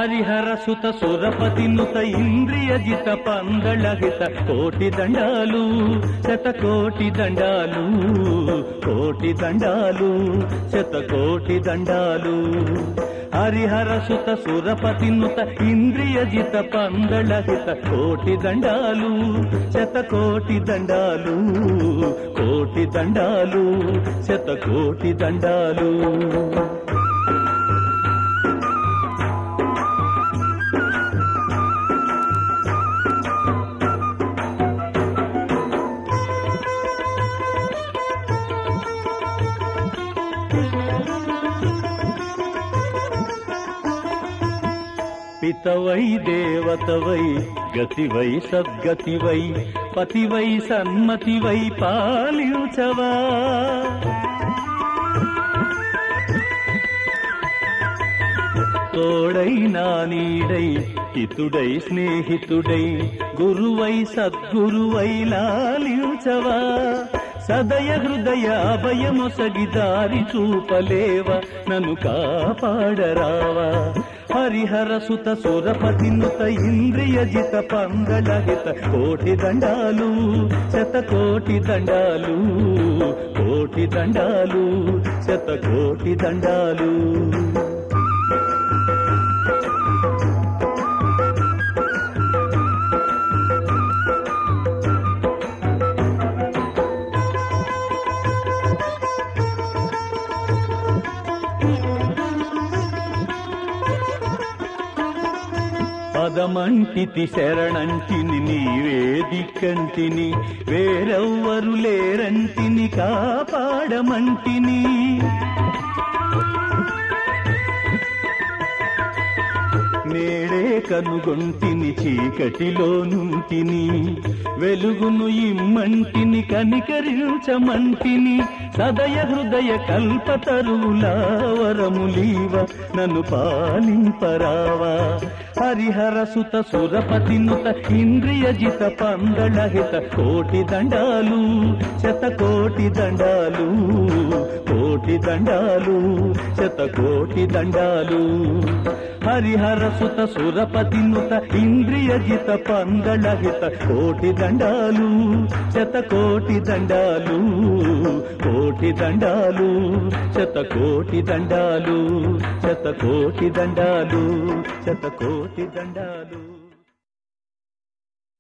హరిహర సుత సురపతి నుత ఇంద్రియజిత పందళహిత కోటి దండాలు శతకోటి దండాలు కోటి దండాలు శతకోటి దండాలు హరిహర సుత సురపతి నుత ఇంద్రియజిత పందళహిత కోటి దండాలు శతకోటి దండాలు కోటి దండాలు శతకోటి దండాలు పితవై దేవతవై గతివై సద్గతివై పతివై సన్మతివై పాలించవా తోడై నా నీడై హితుడై స్నేహితుడై గురువై సద్గురువై లాలించవా సదయ హృదయ అభయమొసగి దారి చూపలేవ నన్ను కాపాడరావా హరిహర సుత సురపతి నుత ఇంద్రియజిత పందళహిత కోటి దండాలు శతకోటి దండాలు కోటి దండాలు శతకోటి దండాలు పదమంటితి శరణంటిని నీవే దిక్కంటిని వేరెవ్వరు లేరంటిని కాపాడమంటిని నేడే కనుగొంటిని చీకటిలో నుంటిని వెలుగును ఇమ్మంటిని కనికరించమంటిని సదయ హృదయ కల్పతరువులా వరములీవ నన్ను పాలింపరావా హరిహర సుత సురపతి నుత ఇంద్రియజిత పందళహిత కోటి దండాలు శతకోటి దండాలు కోటి దండాలు శతకోటి దండాలు హరిహర సుత సురపతి నుత ఇంద్రియజిత పందళహిత కోటి దండాలు శతకోటి దండాలు కోటి దండాలు శతకోటి దండాలు శతకోటి దండాలు శతకోటి దండాలు